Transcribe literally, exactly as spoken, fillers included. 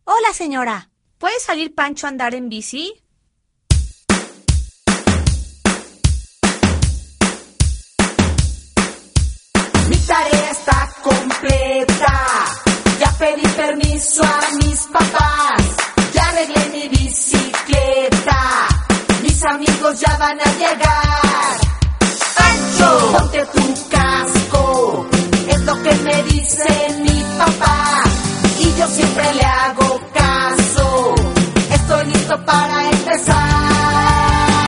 Hola, señora. ¿Puede salir Pancho a andar en bici? Mi tarea está completa. Ya pedí permiso a mis papás. Ya arreglé mi bicicleta. Mis amigos ya van a llegar. Pancho, ponte tu casco. Es lo que me dice mi papá.